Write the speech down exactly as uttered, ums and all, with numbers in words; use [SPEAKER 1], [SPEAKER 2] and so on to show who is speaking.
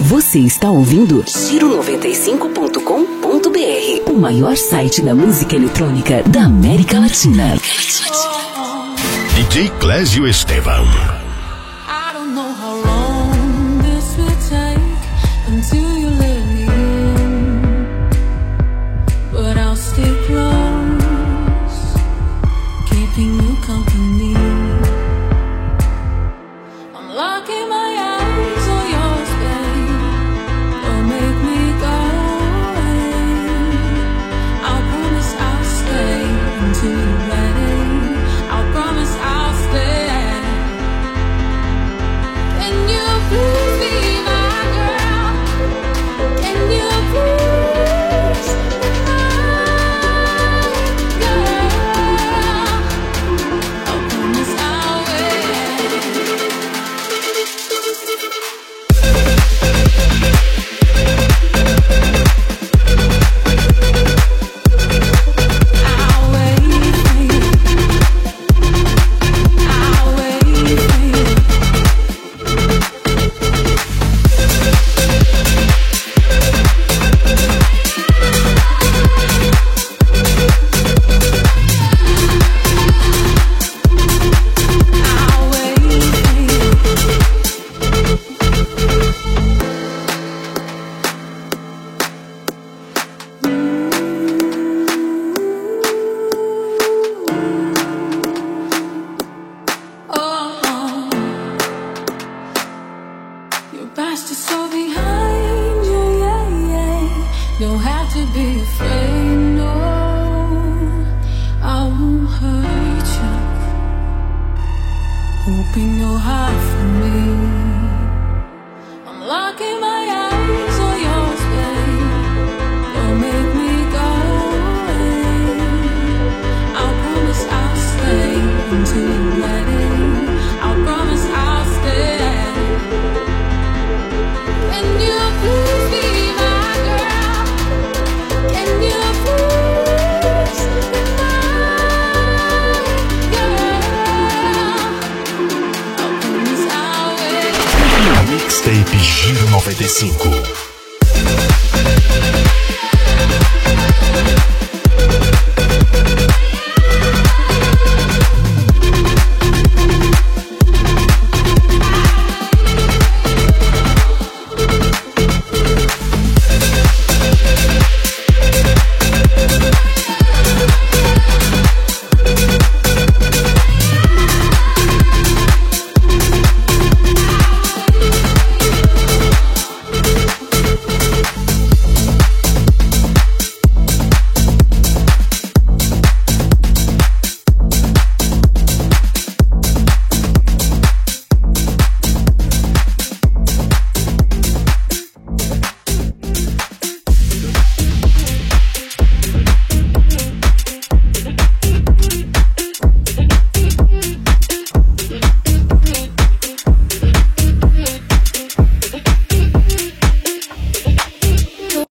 [SPEAKER 1] Você está ouvindo Giro noventa e cinco ponto com ponto br, o maior site da música eletrônica da América Latina.
[SPEAKER 2] D J Clésio Estevam.
[SPEAKER 3] I don't know how long this will take until you let me in, but I'll stay close, keeping you company. I'm locking my eyes on yours, babe. Don't make me go away. I promise I'll stay until you're ready. I promise I'll stay. Can you please be my girl? Can you please be my girl? I promise I'll wait. I'll wait for you. I'll wait for you. I'll wait for you. Oh, your past is so behind you, yeah, yeah. Don't have to be afraid, no. I won't hurt you. Open your heart for me. I'm locking my eyes on yours, babe. Don't make me go away. I promise I'll stay until you're ready. I promise I'll stay. Can you please be my girl? Can you please be my girl? I promise I'll wait.
[SPEAKER 2] Mixtape Giro noventa e cinco.